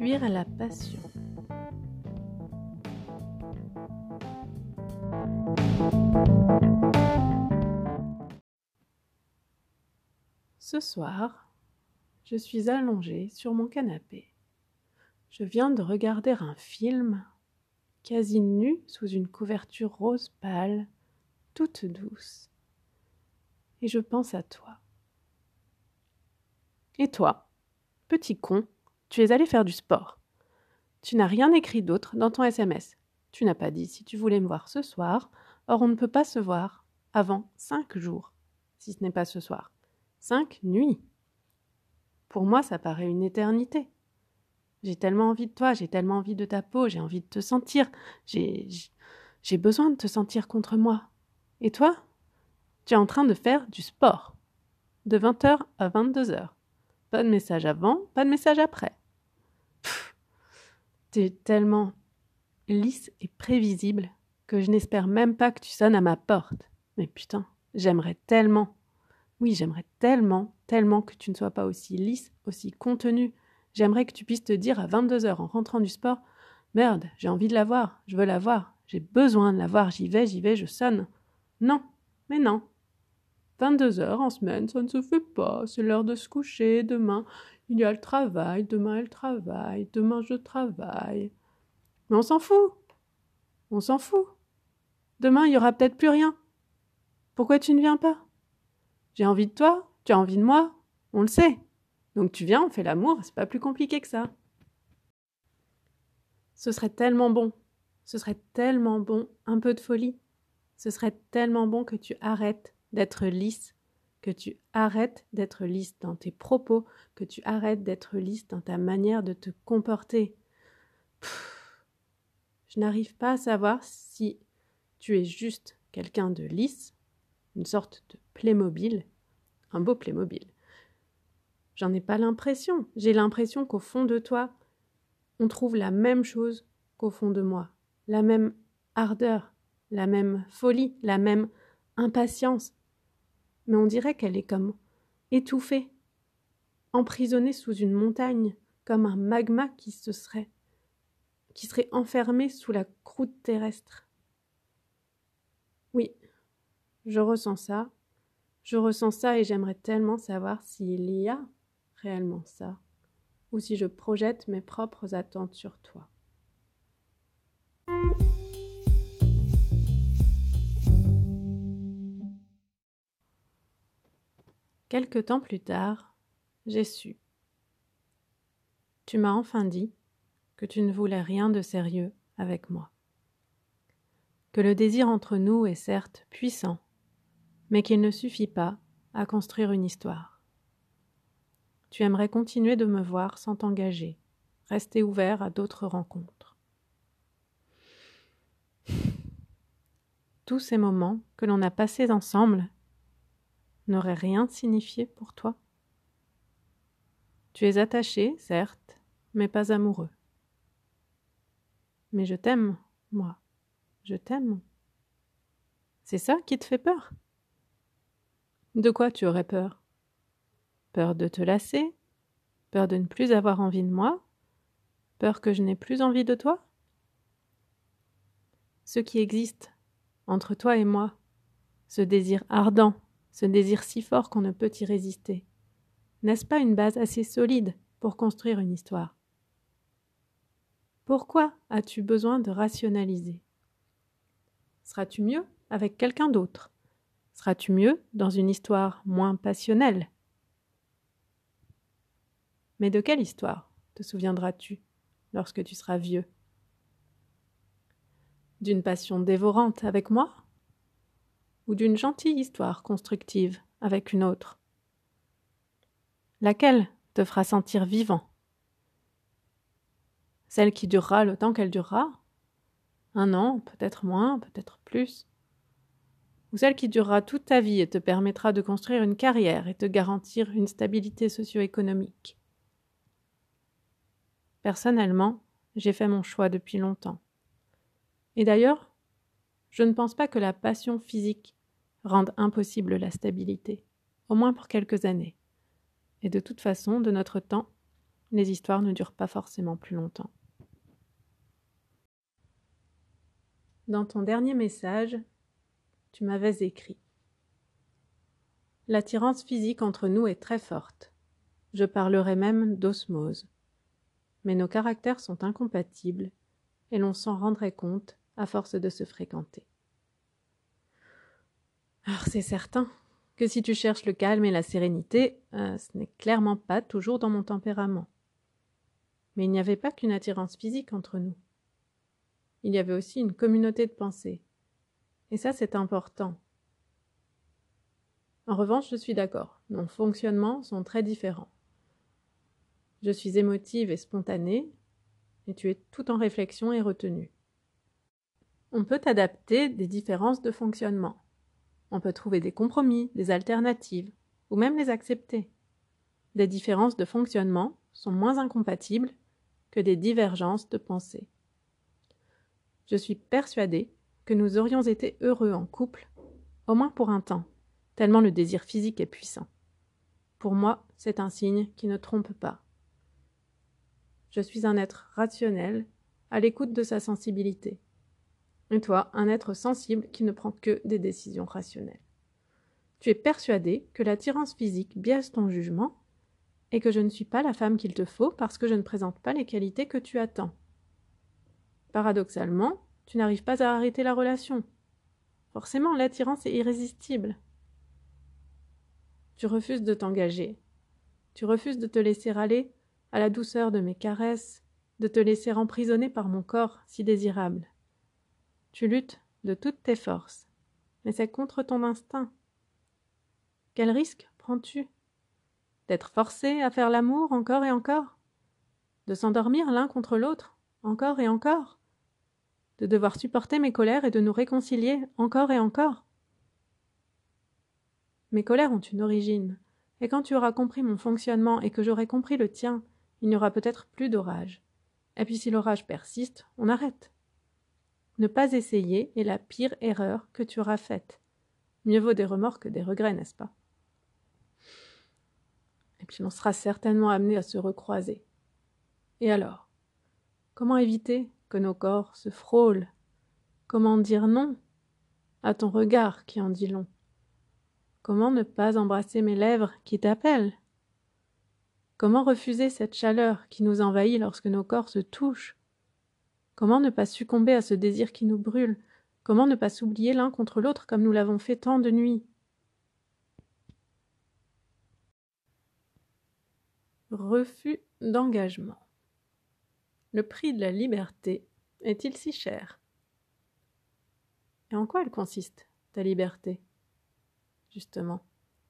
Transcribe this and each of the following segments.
fuir la passion. Ce soir, je suis allongée sur mon canapé. Je viens de regarder un film, quasi nu sous une couverture rose pâle, toute douce. Et je pense à toi. Et toi, petit con, tu es allé faire du sport. Tu n'as rien écrit d'autre dans ton SMS. Tu n'as pas dit si tu voulais me voir ce soir, or on ne peut pas se voir avant 5 jours, si ce n'est pas ce soir. 5 nuits. Pour moi, ça paraît une éternité. J'ai tellement envie de toi, j'ai tellement envie de ta peau, j'ai envie de te sentir. J'ai besoin de te sentir contre moi. Et toi, tu es en train de faire du sport. De 20h à 22h. Pas de message avant, pas de message après. T'es tellement lisse et prévisible que je n'espère même pas que tu sonnes à ma porte. Mais putain, j'aimerais tellement. Oui, j'aimerais tellement, tellement que tu ne sois pas aussi lisse, aussi contenue. J'aimerais que tu puisses te dire à 22h en rentrant du sport « Merde, j'ai envie de la voir, je veux la voir, j'ai besoin de la voir, j'y vais, je sonne. » Non, mais non. 22h en semaine, ça ne se fait pas, c'est l'heure de se coucher, demain il y a le travail, demain elle travaille, demain je travaille. Mais on s'en fout. On s'en fout. Demain, il n'y aura peut-être plus rien. Pourquoi tu ne viens pas ? J'ai envie de toi, tu as envie de moi, on le sait. Donc tu viens, on fait l'amour, c'est pas plus compliqué que ça. Ce serait tellement bon. Ce serait tellement bon, un peu de folie. Ce serait tellement bon que tu arrêtes d'être lisse, que tu arrêtes d'être lisse dans tes propos, que tu arrêtes d'être lisse dans ta manière de te comporter. Je n'arrive pas à savoir si tu es juste quelqu'un de lisse, une sorte de Playmobil, un beau Playmobil. J'en ai pas l'impression. J'ai l'impression qu'au fond de toi, on trouve la même chose qu'au fond de moi. La même ardeur, la même folie, la même impatience. Mais on dirait qu'elle est comme étouffée, emprisonnée sous une montagne, comme un magma qui serait enfermé sous la croûte terrestre. Oui, je ressens ça et j'aimerais tellement savoir s'il y a réellement ça, ou si je projette mes propres attentes sur toi. Quelque temps plus tard, j'ai su. Tu m'as enfin dit que tu ne voulais rien de sérieux avec moi. Que le désir entre nous est certes puissant, mais qu'il ne suffit pas à construire une histoire. Tu aimerais continuer de me voir sans t'engager, rester ouvert à d'autres rencontres. Tous ces moments que l'on a passés ensemble n'auraient rien signifié pour toi. Tu es attaché, certes, mais pas amoureux. Mais je t'aime, moi. Je t'aime. C'est ça qui te fait peur ? De quoi tu aurais peur ? Peur de te lasser ? Peur de ne plus avoir envie de moi ? Peur que je n'ai plus envie de toi ? Ce qui existe entre toi et moi, ce désir ardent, ce désir si fort qu'on ne peut y résister, n'est-ce pas une base assez solide pour construire une histoire ? Pourquoi as-tu besoin de rationaliser ? Seras-tu mieux avec quelqu'un d'autre ? Seras-tu mieux dans une histoire moins passionnelle ? Mais de quelle histoire te souviendras-tu lorsque tu seras vieux ? D'une passion dévorante avec moi ? Ou d'une gentille histoire constructive avec une autre ? Laquelle te fera sentir vivant ? Celle qui durera le temps qu'elle durera ? 1 an, peut-être moins, peut-être plus ? Ou celle qui durera toute ta vie et te permettra de construire une carrière et te garantir une stabilité socio-économique ? Personnellement, j'ai fait mon choix depuis longtemps. Et d'ailleurs, je ne pense pas que la passion physique rende impossible la stabilité, au moins pour quelques années. Et de toute façon, de notre temps, les histoires ne durent pas forcément plus longtemps. Dans ton dernier message, tu m'avais écrit : l'attirance physique entre nous est très forte. Je parlerais même d'osmose. Mais nos caractères sont incompatibles et l'on s'en rendrait compte à force de se fréquenter. Alors c'est certain que si tu cherches le calme et la sérénité, ce n'est clairement pas toujours dans mon tempérament. Mais il n'y avait pas qu'une attirance physique entre nous. Il y avait aussi une communauté de pensée. Et ça, c'est important. En revanche, je suis d'accord, nos fonctionnements sont très différents. Je suis émotive et spontanée, et tu es tout en réflexion et retenue. On peut adapter des différences de fonctionnement. On peut trouver des compromis, des alternatives, ou même les accepter. Des différences de fonctionnement sont moins incompatibles que des divergences de pensée. Je suis persuadée que nous aurions été heureux en couple, au moins pour un temps, tellement le désir physique est puissant. Pour moi, c'est un signe qui ne trompe pas. Je suis un être rationnel, à l'écoute de sa sensibilité. Et toi, un être sensible qui ne prend que des décisions rationnelles. Tu es persuadé que l'attirance physique biaise ton jugement et que je ne suis pas la femme qu'il te faut parce que je ne présente pas les qualités que tu attends. Paradoxalement, tu n'arrives pas à arrêter la relation. Forcément, l'attirance est irrésistible. Tu refuses de t'engager. Tu refuses de te laisser aller à la douceur de mes caresses, de te laisser emprisonner par mon corps si désirable. Tu luttes de toutes tes forces, mais c'est contre ton instinct. Quel risque prends-tu ? D'être forcé à faire l'amour encore et encore ? De s'endormir l'un contre l'autre, encore et encore ? De devoir supporter mes colères et de nous réconcilier encore et encore ? Mes colères ont une origine, et quand tu auras compris mon fonctionnement et que j'aurai compris le tien, il n'y aura peut-être plus d'orage. Et puis si l'orage persiste, on arrête. Ne pas essayer est la pire erreur que tu auras faite. Mieux vaut des remords que des regrets, n'est-ce pas ? Et puis on sera certainement amené à se recroiser. Et alors ? Comment éviter que nos corps se frôlent ? Comment dire non à ton regard qui en dit long ? Comment ne pas embrasser mes lèvres qui t'appellent ? Comment refuser cette chaleur qui nous envahit lorsque nos corps se touchent ? Comment ne pas succomber à ce désir qui nous brûle ? Comment ne pas s'oublier l'un contre l'autre comme nous l'avons fait tant de nuits ? Refus d'engagement. Le prix de la liberté est-il si cher ? Et en quoi elle consiste, ta liberté ? Justement.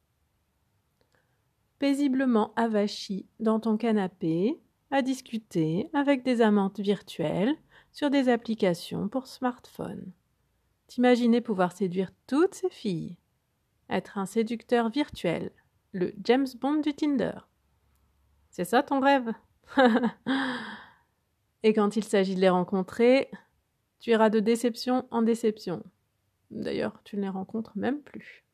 Paisiblement avachi dans ton canapé, à discuter avec des amantes virtuelles sur des applications pour smartphone. T'imaginer pouvoir séduire toutes ces filles. Être un séducteur virtuel, le James Bond du Tinder. C'est ça ton rêve ? Et quand il s'agit de les rencontrer, tu iras de déception en déception. D'ailleurs, tu ne les rencontres même plus.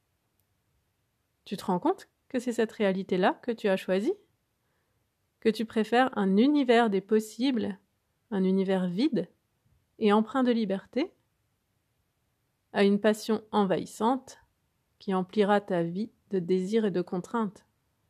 Tu te rends compte que c'est cette réalité-là que tu as choisie ? Que tu préfères un univers des possibles, un univers vide et empreint de liberté, à une passion envahissante qui emplira ta vie de désirs et de contraintes.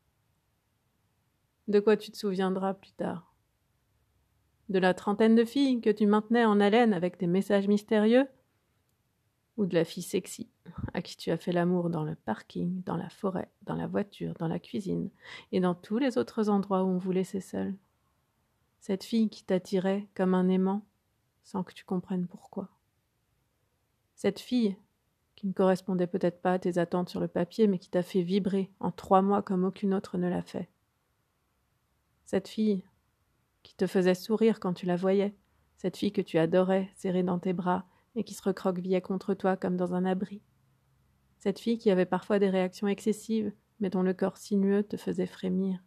De quoi tu te souviendras plus tard ? De la trentaine de filles que tu maintenais en haleine avec tes messages mystérieux ? Ou de la fille sexy à qui tu as fait l'amour dans le parking, dans la forêt, dans la voiture, dans la cuisine et dans tous les autres endroits où on vous laissait seul. Cette fille qui t'attirait comme un aimant sans que tu comprennes pourquoi. Cette fille qui ne correspondait peut-être pas à tes attentes sur le papier mais qui t'a fait vibrer en 3 mois comme aucune autre ne l'a fait. Cette fille qui te faisait sourire quand tu la voyais, cette fille que tu adorais serrée dans tes bras et qui se recroquevillait contre toi comme dans un abri. Cette fille qui avait parfois des réactions excessives, mais dont le corps sinueux te faisait frémir.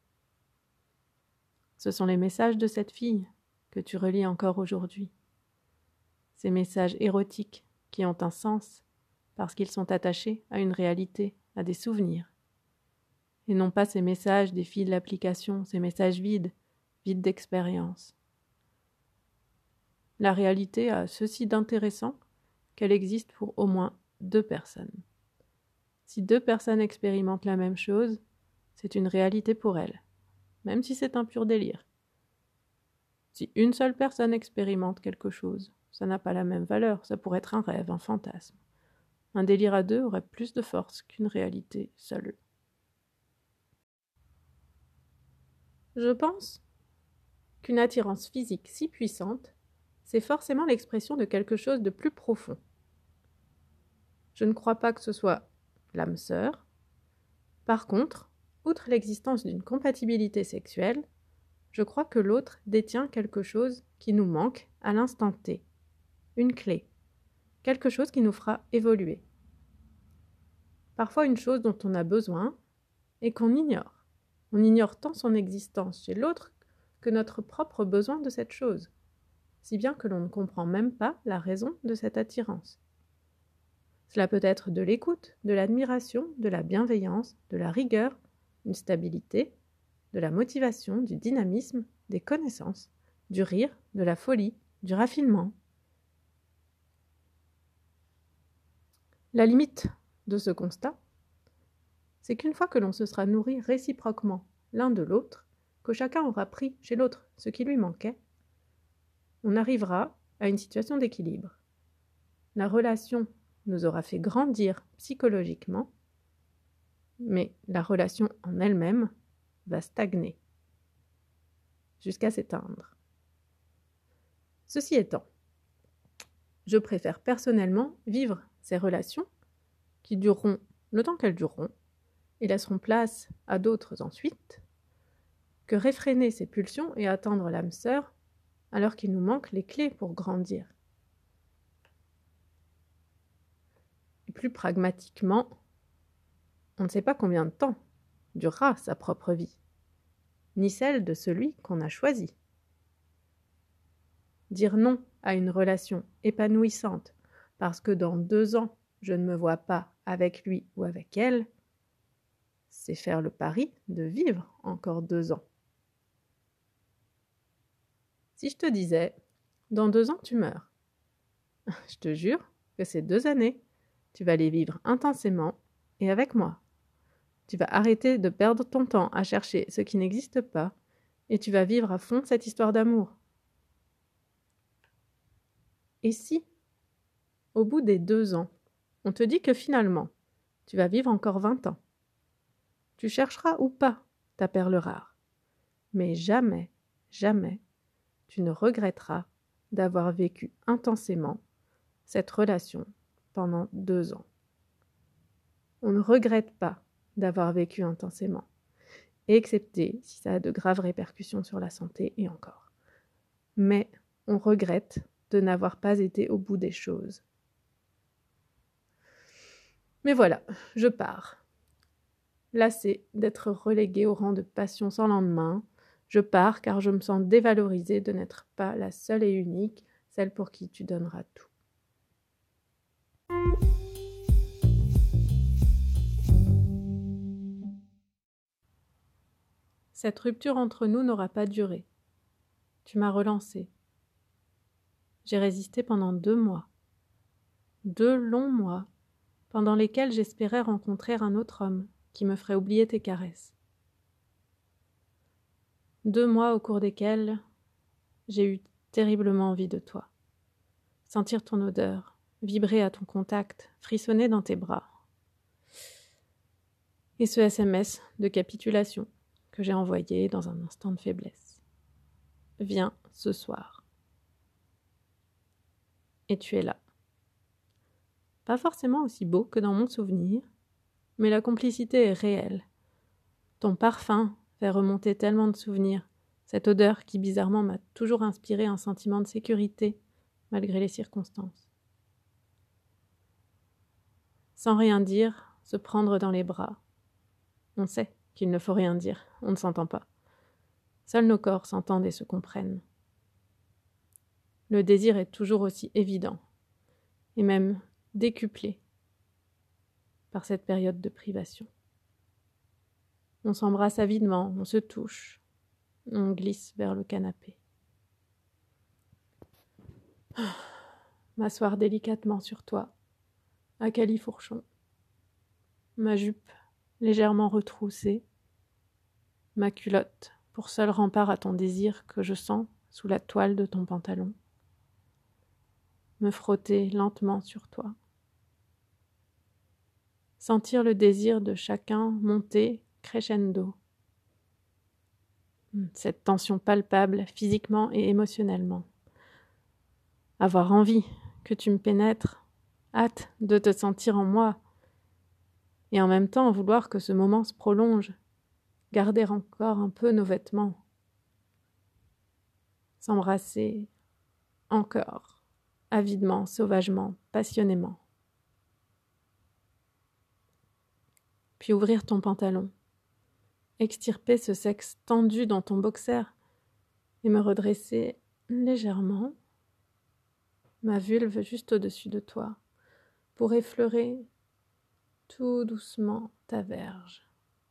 Ce sont les messages de cette fille que tu relis encore aujourd'hui. Ces messages érotiques qui ont un sens parce qu'ils sont attachés à une réalité, à des souvenirs. et non pas ces messages des fils de l'application, ces messages vides d'expérience. La réalité a ceci d'intéressant qu'elle existe pour au moins 2 personnes. Si 2 personnes expérimentent la même chose, c'est une réalité pour elles, même si c'est un pur délire. Si une seule personne expérimente quelque chose, ça n'a pas la même valeur, ça pourrait être un rêve, un fantasme. Un délire à 2 aurait plus de force qu'une réalité seule. Je pense qu'une attirance physique si puissante, c'est forcément l'expression de quelque chose de plus profond. Je ne crois pas que ce soit l'âme sœur. Par contre, outre l'existence d'une compatibilité sexuelle, je crois que l'autre détient quelque chose qui nous manque à l'instant T, une clé, quelque chose qui nous fera évoluer. Parfois une chose dont on a besoin et qu'on ignore. On ignore tant son existence chez l'autre que notre propre besoin de cette chose, si bien que l'on ne comprend même pas la raison de cette attirance. Cela peut être de l'écoute, de l'admiration, de la bienveillance, de la rigueur, une stabilité, de la motivation, du dynamisme, des connaissances, du rire, de la folie, du raffinement. La limite de ce constat, c'est qu'une fois que l'on se sera nourri réciproquement l'un de l'autre, que chacun aura pris chez l'autre ce qui lui manquait, on arrivera à une situation d'équilibre. La relation nous aura fait grandir psychologiquement, mais la relation en elle-même va stagner jusqu'à s'éteindre. Ceci étant, je préfère personnellement vivre ces relations qui dureront le temps qu'elles dureront et laisseront place à d'autres ensuite, que réfréner ces pulsions et attendre l'âme sœur alors qu'il nous manque les clés pour grandir. Et plus pragmatiquement, on ne sait pas combien de temps durera sa propre vie, ni celle de celui qu'on a choisi. Dire non à une relation épanouissante parce que dans 2 ans, je ne me vois pas avec lui ou avec elle, c'est faire le pari de vivre encore 2 ans. Si je te disais, dans 2 ans, tu meurs, je te jure que ces 2 années, tu vas les vivre intensément et avec moi. Tu vas arrêter de perdre ton temps à chercher ce qui n'existe pas et tu vas vivre à fond cette histoire d'amour. Et si, au bout des 2 ans, on te dit que finalement, tu vas vivre encore 20 ans, tu chercheras ou pas ta perle rare, mais jamais, jamais, tu ne regretteras d'avoir vécu intensément cette relation pendant 2 ans. On ne regrette pas d'avoir vécu intensément, excepté si ça a de graves répercussions sur la santé et encore. Mais on regrette de n'avoir pas été au bout des choses. Mais voilà, je pars. Lassée d'être reléguée au rang de passion sans lendemain, je pars car je me sens dévalorisée de n'être pas la seule et unique, celle pour qui tu donneras tout. Cette rupture entre nous n'aura pas duré. Tu m'as relancée. J'ai résisté pendant 2 mois. 2 longs mois, pendant lesquels j'espérais rencontrer un autre homme qui me ferait oublier tes caresses. 2 mois au cours desquels j'ai eu terriblement envie de toi. Sentir ton odeur, vibrer à ton contact, frissonner dans tes bras. Et ce SMS de capitulation que j'ai envoyé dans un instant de faiblesse. Viens ce soir. Et tu es là. Pas forcément aussi beau que dans mon souvenir, mais la complicité est réelle. Ton parfum fait remonter tellement de souvenirs, cette odeur qui bizarrement m'a toujours inspiré un sentiment de sécurité, malgré les circonstances. Sans rien dire, se prendre dans les bras. On sait qu'il ne faut rien dire, on ne s'entend pas. Seuls nos corps s'entendent et se comprennent. Le désir est toujours aussi évident, et même décuplé par cette période de privation. On s'embrasse avidement, on se touche, on glisse vers le canapé. M'asseoir délicatement sur toi, à califourchon. Ma jupe légèrement retroussée, ma culotte pour seul rempart à ton désir que je sens sous la toile de ton pantalon. Me frotter lentement sur toi. Sentir le désir de chacun monter crescendo. Cette tension palpable physiquement et émotionnellement. Avoir envie que tu me pénètres, hâte de te sentir en moi, et en même temps vouloir que ce moment se prolonge, garder encore un peu nos vêtements, s'embrasser encore, avidement, sauvagement, passionnément. Puis ouvrir ton pantalon, extirper ce sexe tendu dans ton boxer et me redresser légèrement, ma vulve juste au-dessus de toi, pour effleurer tout doucement ta verge.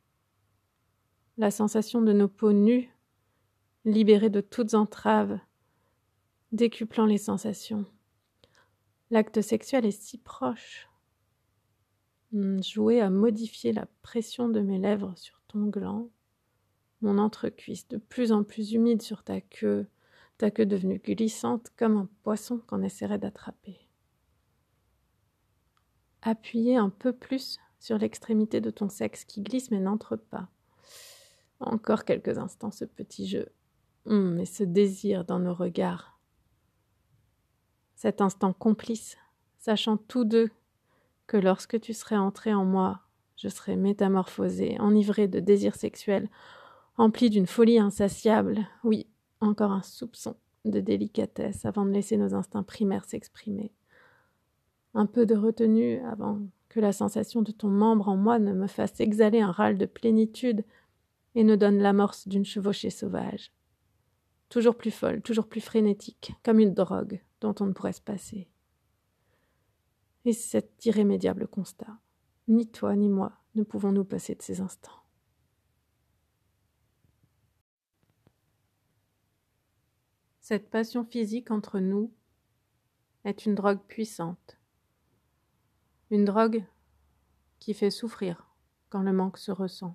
La sensation de nos peaux nues, libérées de toutes entraves, décuplant les sensations. L'acte sexuel est si proche. Jouer à modifier la pression de mes lèvres sur ton gland, mon entrecuisse de plus en plus humide sur ta queue devenue glissante comme un poisson qu'on essaierait d'attraper. Appuyer un peu plus sur l'extrémité de ton sexe qui glisse mais n'entre pas. Encore quelques instants ce petit jeu, et ce désir dans nos regards. Cet instant complice, sachant tous deux que lorsque tu serais entré en moi, je serais métamorphosée, enivrée de désir sexuel, emplie d'une folie insatiable, oui, encore un soupçon de délicatesse avant de laisser nos instincts primaires s'exprimer. Un peu de retenue avant que la sensation de ton membre en moi ne me fasse exhaler un râle de plénitude et ne donne l'amorce d'une chevauchée sauvage. Toujours plus folle, toujours plus frénétique, comme une drogue dont on ne pourrait se passer. Et cet irrémédiable constat, ni toi ni moi ne pouvons nous passer de ces instants. Cette passion physique entre nous est une drogue puissante. Une drogue qui fait souffrir quand le manque se ressent.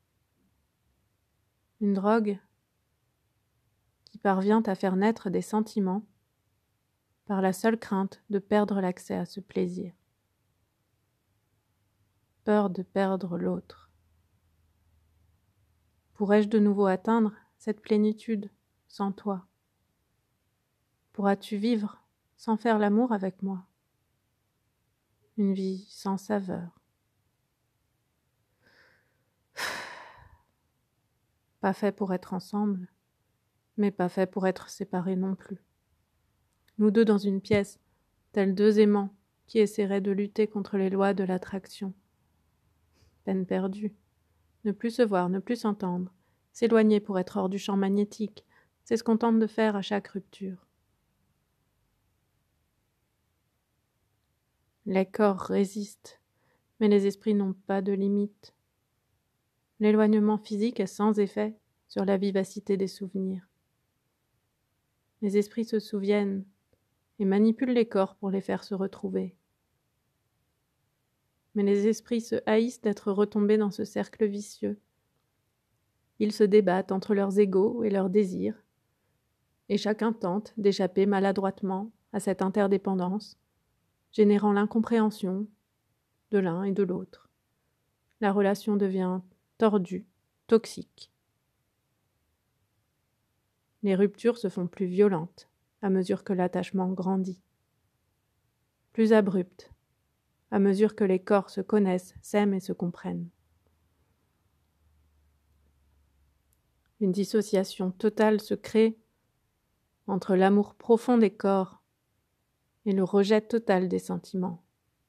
Une drogue qui parvient à faire naître des sentiments par la seule crainte de perdre l'accès à ce plaisir. Peur de perdre l'autre. Pourrais-je de nouveau atteindre cette plénitude sans toi? Pourras-tu vivre sans faire l'amour avec moi? Une vie sans saveur. Pas fait pour être ensemble, mais pas fait pour être séparés non plus. Nous deux dans une pièce, tels deux aimants qui essaieraient de lutter contre les lois de l'attraction. Peine perdue. Ne plus se voir, ne plus s'entendre, s'éloigner pour être hors du champ magnétique, c'est ce qu'on tente de faire à chaque rupture. Les corps résistent, mais les esprits n'ont pas de limite. L'éloignement physique est sans effet sur la vivacité des souvenirs. Les esprits se souviennent et manipulent les corps pour les faire se retrouver. Mais les esprits se haïssent d'être retombés dans ce cercle vicieux. Ils se débattent entre leurs égos et leurs désirs, et chacun tente d'échapper maladroitement à cette interdépendance, générant l'incompréhension de l'un et de l'autre. La relation devient tordue, toxique. Les ruptures se font plus violentes à mesure que l'attachement grandit, plus abruptes à mesure que les corps se connaissent, s'aiment et se comprennent. Une dissociation totale se crée entre l'amour profond des corps et le rejet total des sentiments.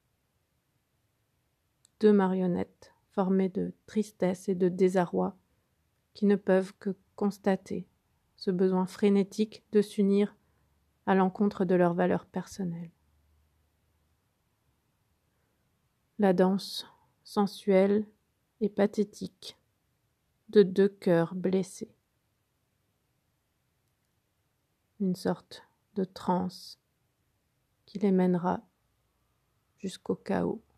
Deux marionnettes formées de tristesse et de désarroi qui ne peuvent que constater ce besoin frénétique de s'unir à l'encontre de leurs valeurs personnelles. La danse sensuelle et pathétique de deux cœurs blessés. Une sorte de transe qui les mènera jusqu'au chaos.